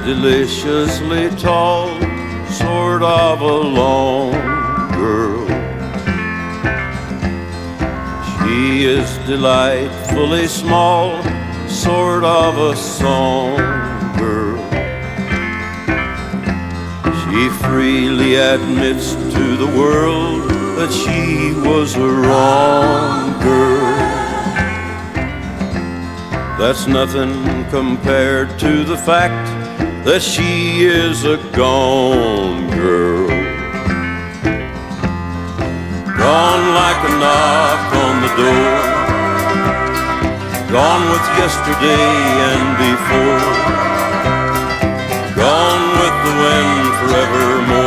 deliciously tall, sort of a long girl. She is delightfully small, sort of a song girl. She freely admits to the world that she was a wrong girl. That's nothing compared to the fact that she is a gone girl. Gone like a knock on the door, gone with yesterday and before, gone with the wind forevermore.